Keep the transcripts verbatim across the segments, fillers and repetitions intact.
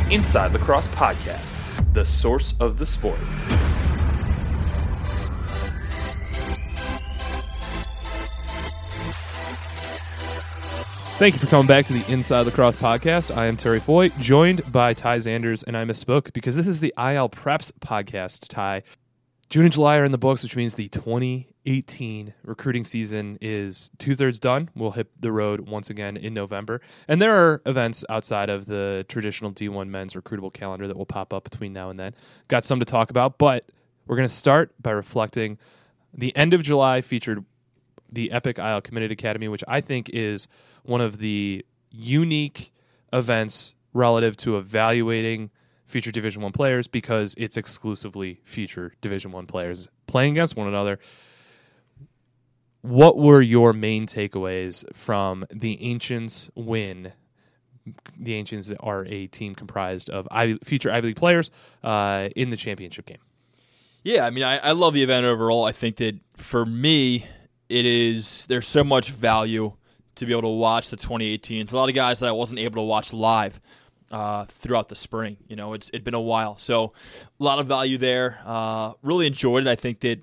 Inside Lacrosse Podcasts, the source of the sport. Thank you for coming back to the Inside Lacrosse Podcast. I am Terry Foy, joined by Ty Zanders, and I misspoke because this is the I L Preps Podcast, Ty. June and July are in the books, which means the twenty eighteen recruiting season is two-thirds done. We'll hit the road once again in November. And there are events outside of the traditional D one men's recruitable calendar that will pop up between now and then. Got some to talk about, but we're going to start by reflecting. The end of July featured the Epic I L Committed Academy, which I think is one of the unique events relative to evaluating future Division One players because it's exclusively future Division One players playing against one another. What were your main takeaways from the Ancients win? The Ancients are a team comprised of Ivy, future Ivy League players uh, in the championship game. Yeah, I mean, I, I love the event overall. I think that for me, it is there's so much value to be able to watch the twenty eighteen. It's a lot of guys that I wasn't able to watch live uh, throughout the spring. You know, it's it's been a while, so a lot of value there. Uh, really enjoyed it. I think that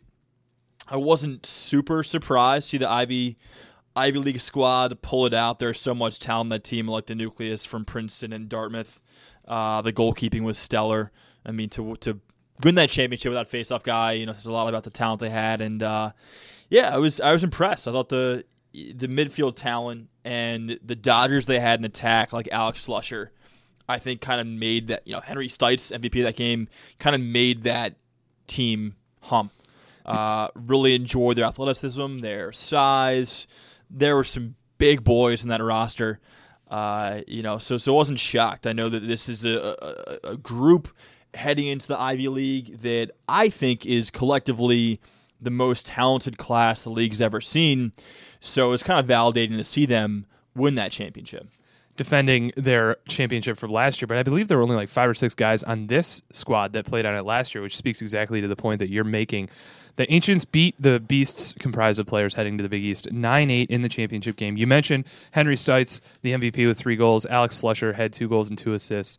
I wasn't super surprised to see the Ivy Ivy League squad pull it out. There's so much talent in that team, like the nucleus from Princeton and Dartmouth. Uh, the goalkeeping was stellar. I mean, to to win that championship with that face-off guy, you know, there's a lot about the talent they had, and uh, yeah, I was I was impressed. I thought the the midfield talent and the Dodgers they had in attack, like Alex Slusher, I think kind of made that, you know, Henry Stites, M V P of that game, kind of made that team hump. Uh, really enjoyed their athleticism, their size. There were some big boys in that roster, uh, you know, so so I wasn't shocked. I know that this is a, a, a group heading into the Ivy League that I think is collectively the most talented class the league's ever seen. So it's kind of validating to see them win that championship. Defending their championship from last year, but I believe there were only like five or six guys on this squad that played on it last year, which speaks exactly to the point that you're making. The Ancients beat the Beasts, comprised of players heading to the Big East, nine eight in the championship game. You mentioned Henry Stites, the M V P with three goals. Alex Slusher had two goals and two assists.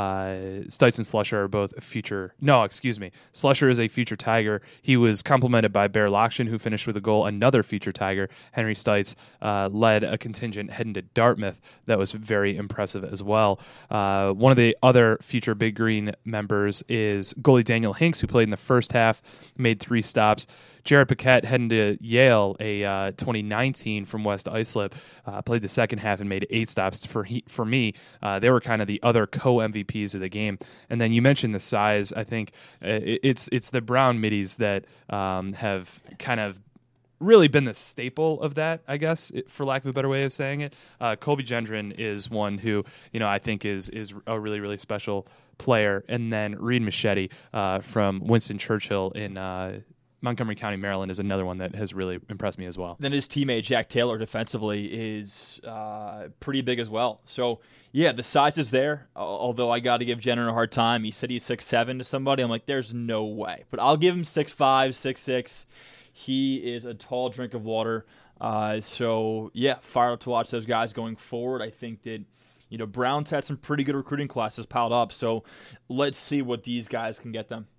Uh, Stites and Slusher are both future... No, excuse me. Slusher is a future Tiger. He was complemented by Bear Lokshin, who finished with a goal, another future Tiger. Henry Stites uh, led a contingent heading to Dartmouth that was very impressive as well. Uh, one of the other future Big Green members is goalie Daniel Hinks, who played in the first half, made three stops. Jared Paquette heading to Yale, a uh, twenty nineteen from West Islip, uh, played the second half and made eight stops. For he, for me, uh, they were kind of the other co-M V Ps of the game. And then you mentioned the size. I think it, it's it's the Brown middies that um, have kind of really been the staple of that, I guess, for lack of a better way of saying it. Uh, Colby Gendron is one who, you know, I think is is a really, really special player. And then Reed Machete uh, from Winston Churchill in uh, Montgomery County, Maryland, is another one that has really impressed me as well. Then his teammate, Jack Taylor, defensively is uh, pretty big as well. So, yeah, the size is there, although I got to give Jenner a hard time. He said he's six seven to somebody. I'm like, there's no way. But I'll give him six five, six six. He is a tall drink of water. Uh, so, yeah, fired up to watch those guys going forward. I think that, you know, Brown's had some pretty good recruiting classes piled up. So let's see what these guys can get them.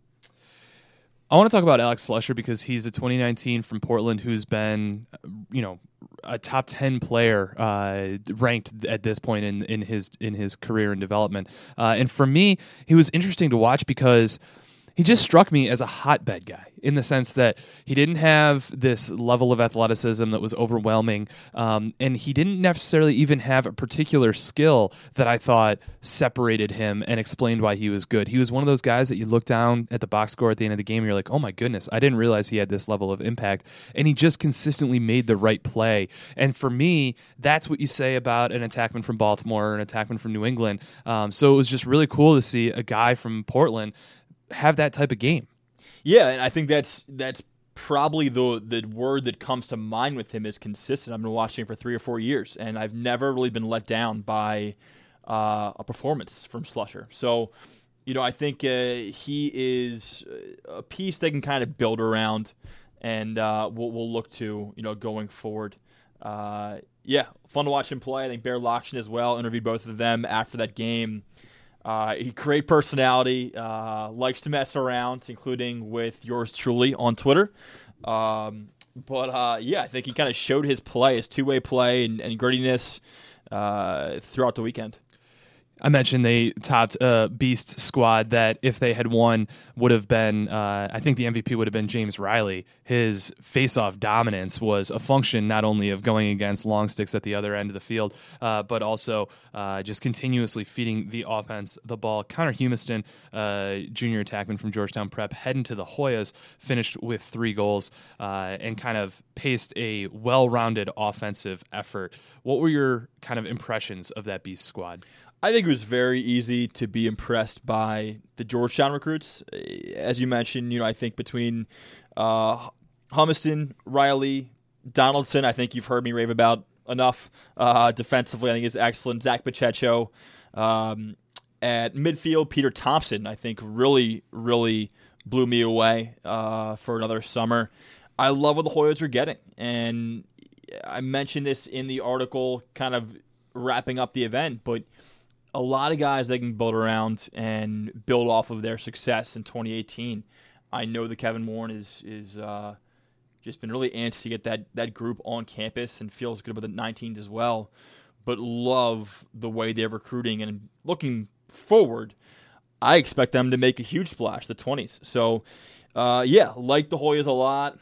I want to talk about Alex Slusher because he's a twenty nineteen from Portland who's been, you know, a top ten player uh, ranked at this point in, in his in his career and development. Uh, and for me, he was interesting to watch because he just struck me as a hotbed guy in the sense that he didn't have this level of athleticism that was overwhelming, um, and he didn't necessarily even have a particular skill that I thought separated him and explained why he was good. He was one of those guys that you look down at the box score at the end of the game and you're like, oh my goodness, I didn't realize he had this level of impact, and he just consistently made the right play. And for me, that's what you say about an attackman from Baltimore or an attackman from New England. Um, so it was just really cool to see a guy from Portland have that type of game. Yeah, and I think that's that's probably the the word that comes to mind with him is consistent. I've been watching him for three or four years, and I've never really been let down by uh, a performance from Slusher. So, you know, I think uh, he is a piece they can kind of build around, and uh, we'll, we'll look to, you know, going forward. Uh, yeah, fun to watch him play. I think Bear Lokshin as well. Interviewed both of them after that game. Uh, he great personality, uh, likes to mess around, including with yours truly on Twitter. Um, but uh, yeah, I think he kind of showed his play, his two-way play and, and grittiness uh, throughout the weekend. I mentioned they topped a Beasts squad that, if they had won, would have been, uh, I think the M V P would have been James Riley. His face-off dominance was a function not only of going against long sticks at the other end of the field, uh, but also uh, just continuously feeding the offense the ball. Connor Humiston, uh, junior attackman from Georgetown Prep, heading to the Hoyas, finished with three goals uh, and kind of paced a well-rounded offensive effort. What were your kind of impressions of that Beast squad? I think it was very easy to be impressed by the Georgetown recruits. As you mentioned, you know, I think between uh, Humiston, Riley, Donaldson, I think you've heard me rave about enough. Uh, defensively, I think is excellent. Zach Pacheco. Um, at midfield, Peter Thompson, I think really, really blew me away uh, for another summer. I love what the Hoyas are getting. And I mentioned this in the article kind of wrapping up the event, but a lot of guys they can build around and build off of their success in twenty eighteen. I know that Kevin Warren is is uh, just been really antsy to get that, that group on campus and feels good about the nineteens as well, but love the way they're recruiting. And looking forward, I expect them to make a huge splash, the twenties. So, uh, yeah, like the Hoyas a lot.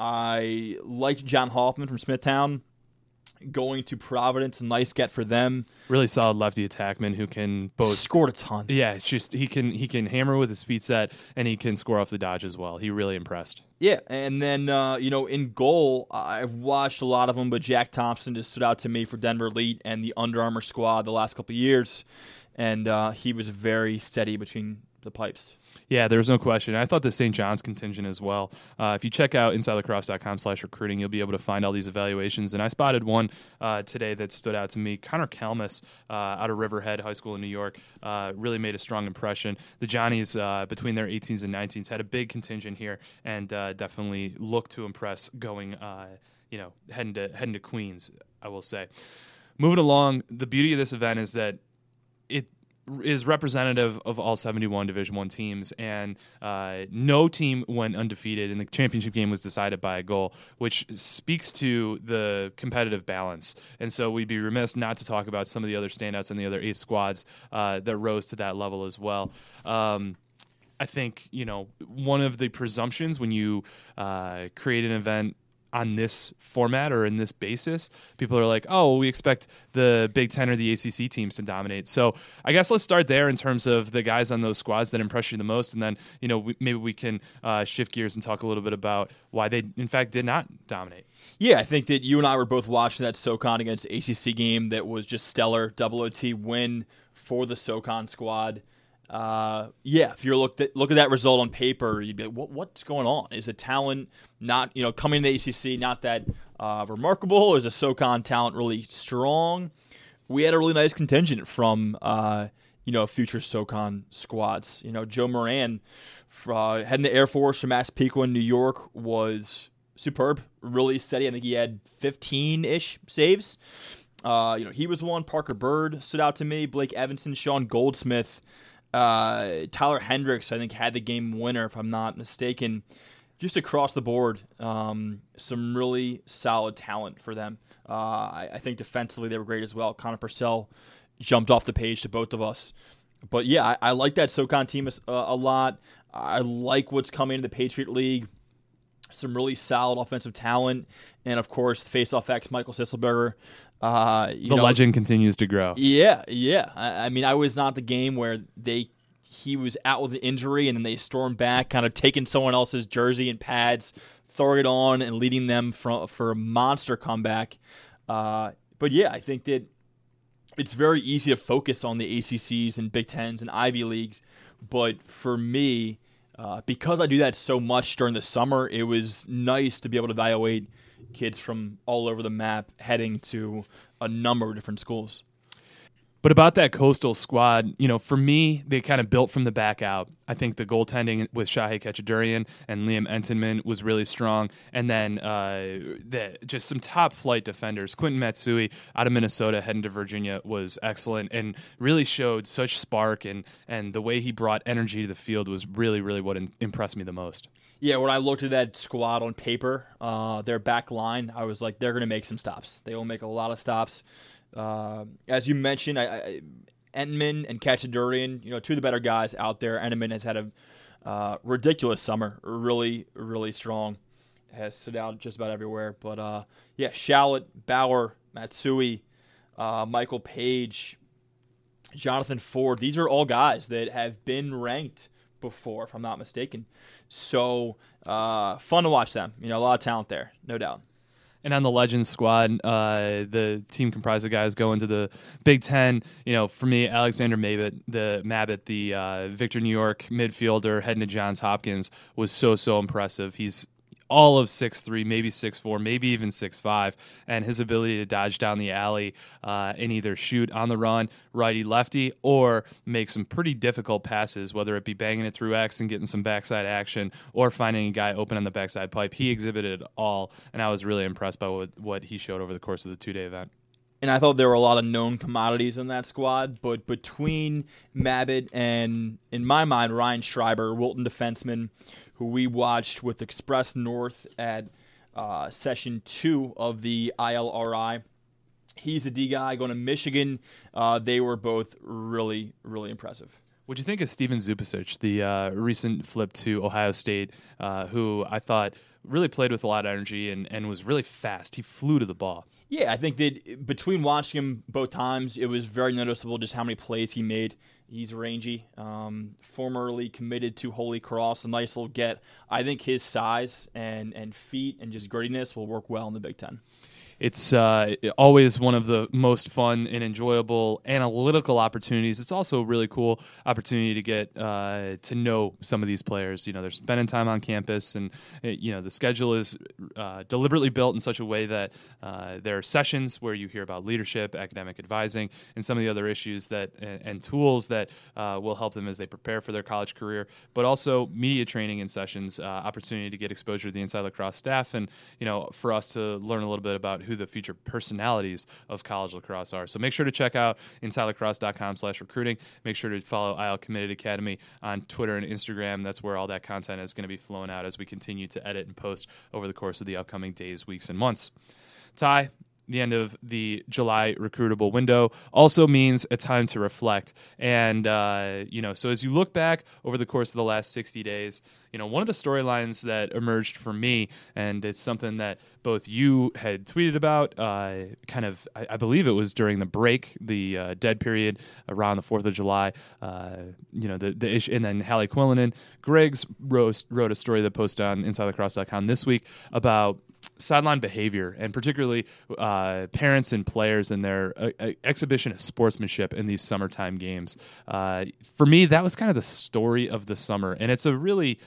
I liked John Hoffman from Smithtown going to Providence. Nice get for them. Really solid lefty attackman who can both scored a ton. Yeah, it's just he can he can hammer with his feet set and he can score off the dodge as well. He really impressed. Yeah, and then uh, you know, in goal, I've watched a lot of them, but Jack Thompson just stood out to me for Denver Elite and the Under Armour squad the last couple of years, and uh, he was very steady between the pipes. Yeah, there's no question. I thought the Saint John's contingent as well. Uh, if you check out inside lacrosse dot com slash recruiting, you'll be able to find all these evaluations. And I spotted one uh, today that stood out to me. Connor Kalmus uh, out of Riverhead High School in New York uh, really made a strong impression. The Johnnies, uh, between their eighteens and nineteens, had a big contingent here and uh, definitely looked to impress going, uh, you know, heading to, heading to Queens, I will say. Moving along, the beauty of this event is that it is representative of all seventy-one Division One teams, and uh, no team went undefeated, and the championship game was decided by a goal, which speaks to the competitive balance. And so we'd be remiss not to talk about some of the other standouts and the other eight squads uh, that rose to that level as well. Um, I think, you know, one of the presumptions when you uh, create an event on this format or in this basis, people are like, oh, we expect the Big Ten or the A C C teams to dominate. So I guess let's start there in terms of the guys on those squads that impress you the most, and then, you know, we, maybe we can uh, shift gears and talk a little bit about why they, in fact, did not dominate. Yeah, I think that you and I were both watching that SoCon against A C C game that was just stellar. Double O T win for the SoCon squad. Uh, yeah, if you look at look at that result on paper, you'd be like, what, what's going on? Is the talent not, you know, coming to the A C C not that uh, remarkable? Is the SoCon talent really strong? We had a really nice contingent from, uh, you know, future SoCon squads. You know, Joe Moran, uh, heading to Air Force from Massapequa in New York, was superb, really steady. I think he had fifteen-ish saves. Uh, you know, he was one. Parker Bird stood out to me. Blake Evanson, Sean Goldsmith. Uh, Tyler Hendricks, I think, had the game winner, if I'm not mistaken. Just across the board, um, some really solid talent for them. Uh, I, I think defensively they were great as well. Connor Purcell jumped off the page to both of us. But yeah, I, I like that SoCon team a, a lot. I like what's coming in the Patriot League. Some really solid offensive talent. And, of course, face-off X, Michael Sisselberger. Uh, you the know, legend continues to grow. Yeah, yeah. I, I mean, I was not the game where they he was out with an injury and then they stormed back, kind of taking someone else's jersey and pads, throwing it on and leading them from, for a monster comeback. Uh, but, yeah, I think that it's very easy to focus on the A C Cs and Big Tens and Ivy Leagues. But for me, uh, because I do that so much during the summer, it was nice to be able to evaluate kids from all over the map heading to a number of different schools. But about that Coastal squad, you know, for me, they kind of built from the back out. I think the goaltending with Shahei Kachadurian and Liam Entenmann was really strong. And then uh, the, just some top flight defenders. Quentin Matsui out of Minnesota heading to Virginia was excellent and really showed such spark. And, and the way he brought energy to the field was really, really what in, impressed me the most. Yeah, when I looked at that squad on paper, uh, their back line, I was like, they're going to make some stops. They will make a lot of stops. Uh, as you mentioned, I, I, Entenmann and Kachadurian, you know, two of the better guys out there. Entenmann has had a uh, ridiculous summer, really, really strong. Has stood out just about everywhere. But, uh, yeah, Shalit, Bauer, Matsui, uh, Michael Page, Jonathan Ford, these are all guys that have been ranked before, if I'm not mistaken. So, uh, fun to watch them. You know, a lot of talent there, no doubt. And on the Legends squad, uh, the team comprised of guys going to the Big Ten. You know, for me, Alexander Mabit, the Mabit, the uh, Victor New York midfielder heading to Johns Hopkins, was so, so impressive. He's all of six three, maybe six four, maybe even six five, and his ability to dodge down the alley uh, and either shoot on the run, righty-lefty, or make some pretty difficult passes, whether it be banging it through X and getting some backside action or finding a guy open on the backside pipe. He exhibited it all, and I was really impressed by what, what he showed over the course of the two-day event. And I thought there were a lot of known commodities in that squad, but between Mabit and, in my mind, Ryan Schreiber, Wilton defenseman, who we watched with Express North at uh, session two of the I L R I. He's a D guy going to Michigan. Uh, they were both really, really impressive. What'd you think of Steven Zupasic, the uh, recent flip to Ohio State, uh, who I thought really played with a lot of energy and, and was really fast? He flew to the ball. Yeah, I think that between watching him both times, it was very noticeable just how many plays he made. He's rangy, um, formerly committed to Holy Cross, a nice little get. I think his size and, and feet and just grittiness will work well in the Big Ten. It's uh, always one of the most fun and enjoyable analytical opportunities. It's also a really cool opportunity to get uh, to know some of these players. You know, they're spending time on campus, and you know the schedule is uh, deliberately built in such a way that uh, there are sessions where you hear about leadership, academic advising, and some of the other issues that and, and tools that uh, will help them as they prepare for their college career. But also media training and sessions, uh, opportunity to get exposure to the Inside Lacrosse staff, and you know for us to learn a little bit about who the future personalities of college lacrosse are. So make sure to check out insidelacrosse.com slash recruiting. Make sure to follow I L Committed Academy on Twitter and Instagram. That's where all that content is going to be flowing out as we continue to edit and post over the course of the upcoming days, weeks, and months. Ty, the end of the July recruitable window also means a time to reflect. And, uh, you know, so as you look back over the course of the last sixty days, you know, one of the storylines that emerged for me, and it's something that both you had tweeted about, uh, kind of, I, I believe it was during the break, the uh, dead period around the fourth of July, uh, you know, the, the issue, and then Hallie Quillinan. Griggs wrote, wrote a story that posted on inside lacrosse dot com this week about sideline behavior, and particularly uh, parents and players and their uh, uh, exhibition of sportsmanship in these summertime games. Uh, for me, that was kind of the story of the summer, and it's a really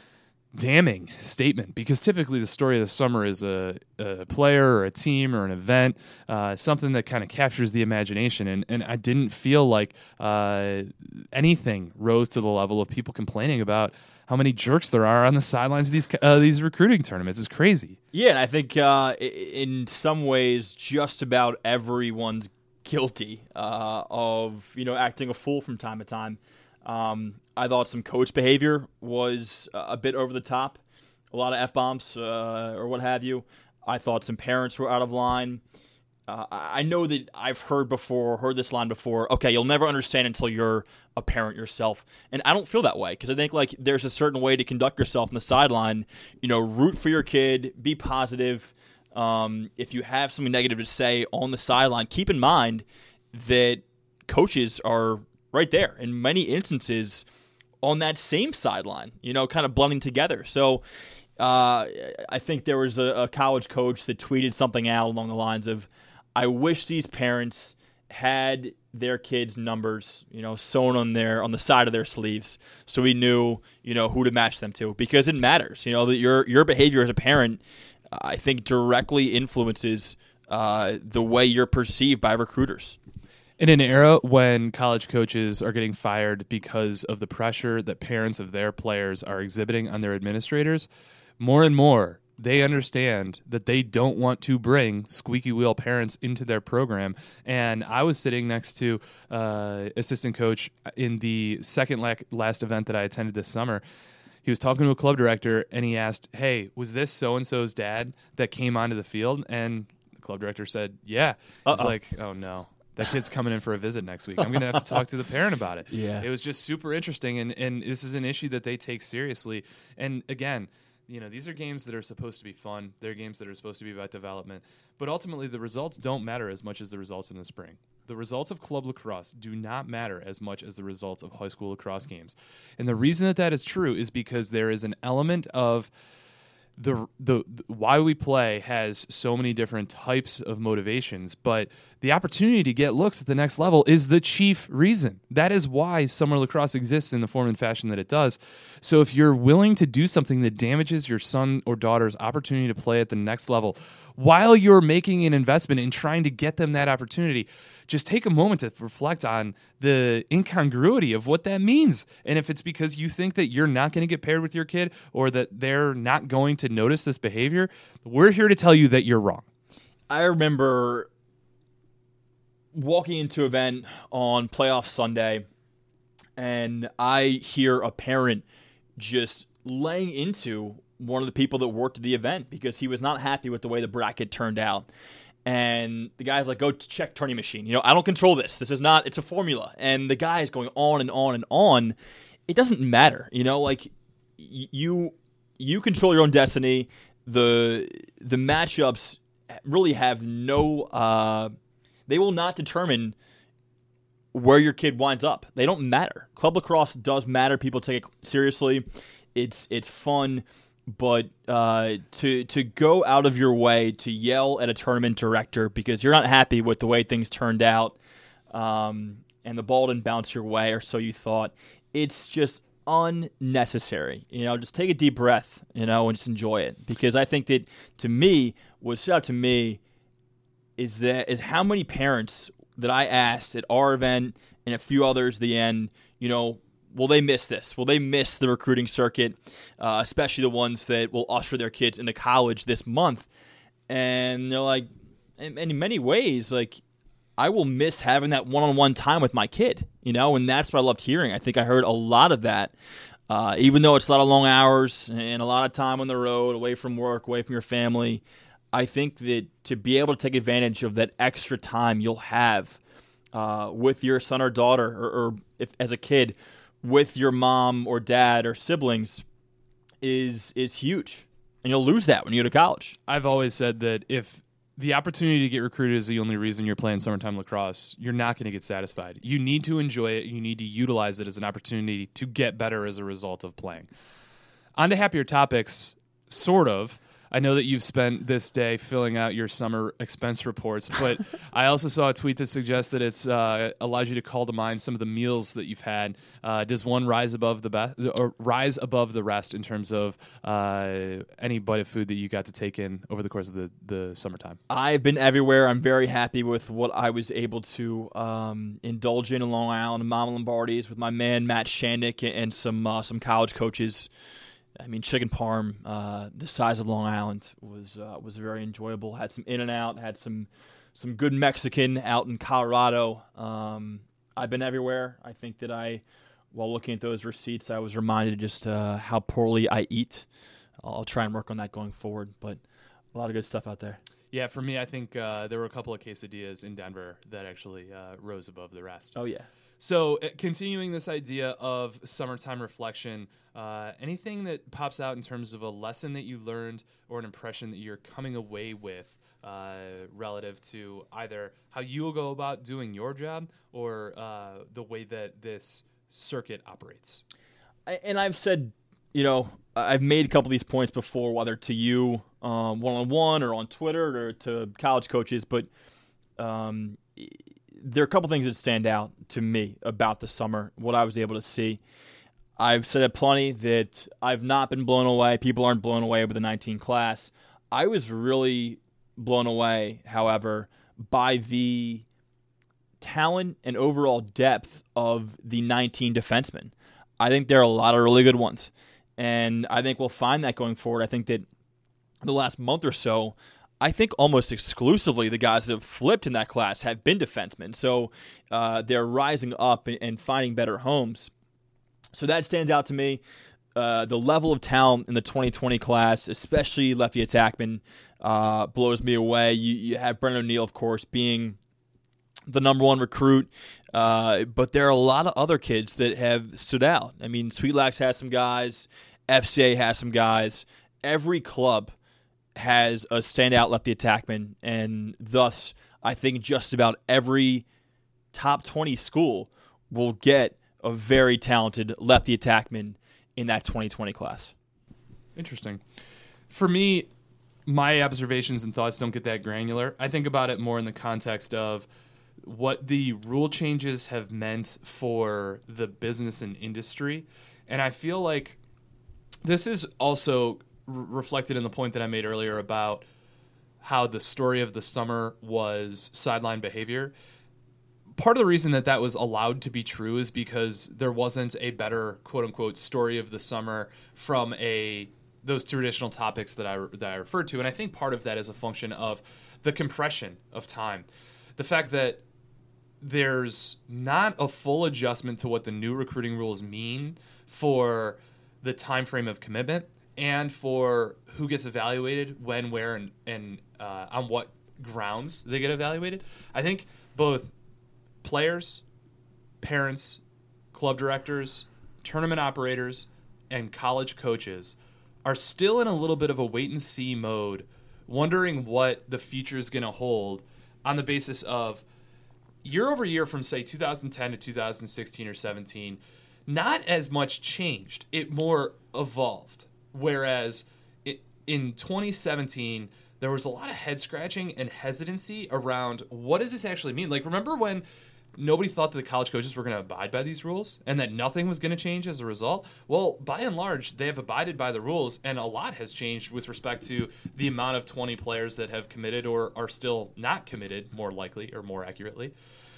damning statement because typically the story of the summer is a, a player or a team or an event, uh, something that kind of captures the imagination, and, and I didn't feel like uh, anything rose to the level of people complaining about how many jerks there are on the sidelines of these uh, these recruiting tournaments. Is crazy. Yeah, and I think uh, in some ways, just about everyone's guilty uh, of you know acting a fool from time to time. Um, I thought some coach behavior was a bit over the top, a lot of F-bombs uh, or what have you. I thought some parents were out of line. Uh, I know that I've heard before, heard this line before, okay, you'll never understand until you're a parent yourself. And I don't feel that way because I think like there's a certain way to conduct yourself on the sideline. You know, root for your kid, be positive. Um, if you have something negative to say on the sideline, keep in mind that coaches are right there in many instances on that same sideline, you know, kind of blending together. So uh, I think there was a, a college coach that tweeted something out along the lines of, I wish these parents had their kids' numbers, you know, sewn on their on the side of their sleeves, so we knew, you know, who to match them to, because it matters. You know, that your your behavior as a parent, I think, directly influences uh, the way you're perceived by recruiters. In an era when college coaches are getting fired because of the pressure that parents of their players are exhibiting on their administrators, more and more they understand that they don't want to bring squeaky wheel parents into their program. And I was sitting next to uh, assistant coach in the second la- last event that I attended this summer. He was talking to a club director, and he asked, hey, was this so-and-so's dad that came onto the field? And the club director said, yeah. Uh-oh. He's like, oh, no. That kid's coming in for a visit next week. I'm going to have to talk to the parent about it. Yeah. It was just super interesting, and, and this is an issue that they take seriously. And, again, you know, these are games that are supposed to be fun. They're games that are supposed to be about development. But ultimately, the results don't matter as much as the results in the spring. The results of club lacrosse do not matter as much as the results of high school lacrosse games. And the reason that that is true is because there is an element of the, the the why we play has so many different types of motivations, but the opportunity to get looks at the next level is the chief reason. That is why summer lacrosse exists in the form and fashion that it does. So if you're willing to do something that damages your son or daughter's opportunity to play at the next level while you're making an investment in trying to get them that opportunity, just take a moment to reflect on the incongruity of what that means. And if it's because you think that you're not going to get paired with your kid or that they're not going to notice this behavior, we're here to tell you that you're wrong. I remember walking into an event on playoff Sunday, and I hear a parent just laying into one of the people that worked at the event because he was not happy with the way the bracket turned out. And the guy's like, go check turning machine. You know, I don't control this. This is not, it's a formula. And the guy is going on and on and on. It doesn't matter. You know, like you you control your own destiny. The the matchups really have no, uh, they will not determine where your kid winds up. They don't matter. Club lacrosse does matter. People take it seriously. It's it's fun. But uh, to to go out of your way to yell at a tournament director because you're not happy with the way things turned out, um, and the ball didn't bounce your way, or so you thought, it's just unnecessary. You know, just take a deep breath, you know, and just enjoy it. Because I think that, to me, what stood out to me is that is how many parents that I asked at our event and a few others at the end, you know, will they miss this? Will they miss the recruiting circuit, uh, especially the ones that will usher their kids into college this month? And they're like, in, in many ways, like, I will miss having that one-on-one time with my kid, you know, and that's what I loved hearing. I think I heard a lot of that, uh, even though it's a lot of long hours and a lot of time on the road, away from work, away from your family. I think that to be able to take advantage of that extra time you'll have uh, with your son or daughter, or, or if as a kid, with your mom or dad or siblings is is huge. And you'll lose that when you go to college. I've always said that if the opportunity to get recruited is the only reason you're playing summertime lacrosse, you're not going to get satisfied. You need to enjoy it. You need to utilize it as an opportunity to get better as a result of playing. On to happier topics, sort of. I know that you've spent this day filling out your summer expense reports, but I also saw a tweet that suggests that it's uh, allows you to call to mind some of the meals that you've had. Uh, does one rise above the best, or rise above the rest in terms of uh, any bite of food that you got to take in over the course of the, the summertime? I've been everywhere. I'm very happy with what I was able to um, indulge in in Long Island and Mama Lombardi's with my man Matt Shandick and some uh, some college coaches. I mean, chicken parm, uh, the size of Long Island, was uh, was very enjoyable. Had some In-N-Out, had some some good Mexican out in Colorado. Um, I've been everywhere. I think that I, while looking at those receipts, I was reminded just uh, how poorly I eat. I'll try and work on that going forward, but a lot of good stuff out there. Yeah, for me, I think uh, there were a couple of quesadillas in Denver that actually uh, rose above the rest. Oh, yeah. So uh, continuing this idea of summertime reflection, uh, anything that pops out in terms of a lesson that you learned or an impression that you're coming away with uh, relative to either how you will go about doing your job or uh, the way that this circuit operates? I, and I've said, you know, I've made a couple of these points before, whether to you um, one-on-one or on Twitter or to college coaches, but um, there are a couple things that stand out to me about the summer, what I was able to see. I've said it plenty that I've not been blown away. People aren't blown away with the nineteen class. I was really blown away, however, by the talent and overall depth of the nineteen defensemen. I think there are a lot of really good ones. And I think we'll find that going forward. I think that the last month or so, I think almost exclusively the guys that have flipped in that class have been defensemen. So uh, they're rising up and, and finding better homes. So that stands out to me. Uh, the level of talent in the twenty twenty class, especially lefty attackman, uh, blows me away. You, you have Brendan O'Neill, of course, being the number one recruit, uh, but there are a lot of other kids that have stood out. I mean, Sweetlax has some guys, F C A has some guys. Every club has a standout lefty attackman, and thus I think just about every top twenty school will get a very talented lefty attackman in that twenty twenty class. Interesting. For me, my observations and thoughts don't get that granular. I think about it more in the context of what the rule changes have meant for the business and industry. And I feel like this is also reflected in the point that I made earlier about how the story of the summer was sideline behavior. Part of the reason that that was allowed to be true is because there wasn't a better quote-unquote story of the summer from a those traditional topics that I, that I referred to. And I think part of that is a function of the compression of time. The fact that there's not a full adjustment to what the new recruiting rules mean for the time frame of commitment and for who gets evaluated, when, where, and, and uh, on what grounds they get evaluated. I think both players, parents, club directors, tournament operators, and college coaches are still in a little bit of a wait-and-see mode, wondering what the future is going to hold on the basis of year over year from, say, two thousand ten to two thousand sixteen or seventeen, not as much changed. It more evolved. Whereas it, in twenty seventeen, there was a lot of head-scratching and hesitancy around what does this actually mean? Like, remember when nobody thought that the college coaches were going to abide by these rules and that nothing was going to change as a result? Well, by and large, they have abided by the rules, and a lot has changed with respect to the amount of twenty players that have committed or are still not committed, more likely or more accurately.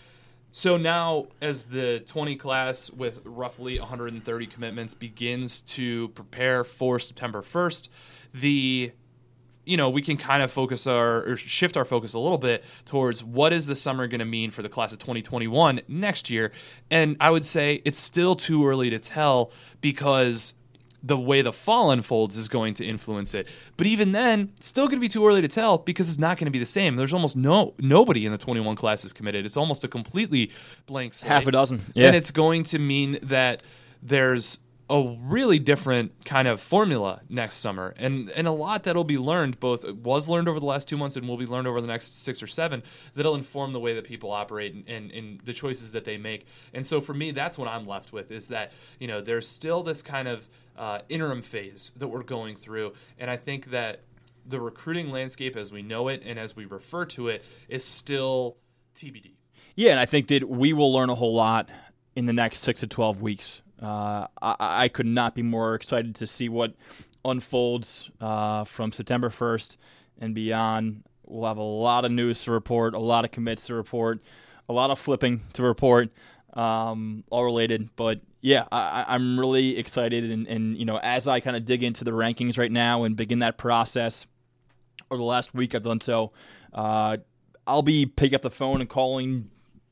So now, as the twenty class with roughly one hundred thirty commitments begins to prepare for September first, the you know, we can kind of focus our or shift our focus a little bit towards what is the summer going to mean for the class of twenty twenty-one next year. And I would say it's still too early to tell because the way the fall unfolds is going to influence it. But even then, it's still going to be too early to tell because it's not going to be the same. There's almost no nobody in the twenty-one class is committed. It's almost a completely blank slate. Half a dozen. Yeah. And it's going to mean that there's a really different kind of formula next summer. And and a lot that'll be learned, both was learned over the last two months and will be learned over the next six or seven, that'll inform the way that people operate and, and, and the choices that they make. And so for me, that's what I'm left with is that, you know, there's still this kind of uh, interim phase that we're going through. And I think that the recruiting landscape as we know it and as we refer to it is still T B D. Yeah, and I think that we will learn a whole lot in the next six to twelve weeks. Uh, I, I could not be more excited to see what unfolds uh, from September first and beyond. We'll have a lot of news to report, a lot of commits to report, a lot of flipping to report, um, all related. But yeah, I, I'm really excited, and, and you know, as I kind of dig into the rankings right now and begin that process, over the last week I've done so, uh, I'll be picking up the phone and calling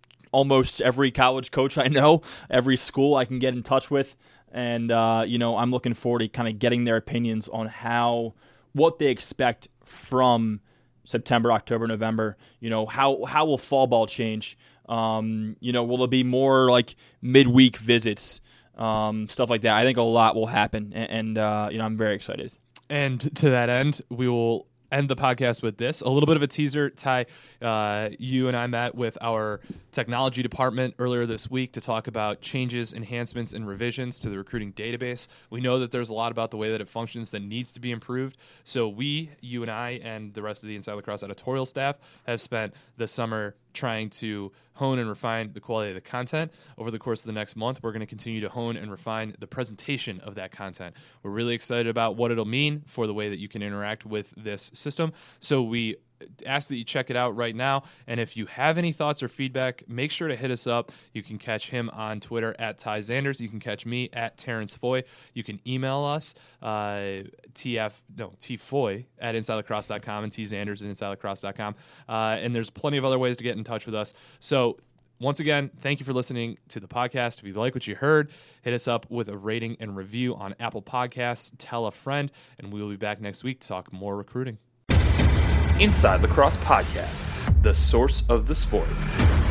almost every college coach I know, every school I can get in touch with, and uh, you know, I'm looking forward to kind of getting their opinions on how, what they expect from September, October, November. You know, how how will fall ball change? Um, you know, will it be more like midweek visits, um, stuff like that? I think a lot will happen, and, and uh, you know, I'm very excited. And to that end, we will end the podcast with this. A little bit of a teaser, Ty. Uh, you and I met with our technology department earlier this week to talk about changes, enhancements, and revisions to the recruiting database. We know that there's a lot about the way that it functions that needs to be improved. So we, you and I, and the rest of the Inside Lacrosse editorial staff have spent the summer trying to hone and refine the quality of the content. Over the course of the next month, we're going to continue to hone and refine the presentation of that content. We're really excited about what it'll mean for the way that you can interact with this system. So we ask that you check it out right now. And if you have any thoughts or feedback, make sure to hit us up. You can catch him on Twitter at Ty Zanders. You can catch me at Terrence Foy. You can email us, uh, tf, no, tfoy at inside lacrosse dot com and tzanders at inside lacrosse dot com. Uh, and there's plenty of other ways to get in touch with us. So once again, thank you for listening to the podcast. If you like what you heard, hit us up with a rating and review on Apple Podcasts. Tell a friend, and we will be back next week to talk more recruiting. Inside Lacrosse Podcasts, the source of the sport.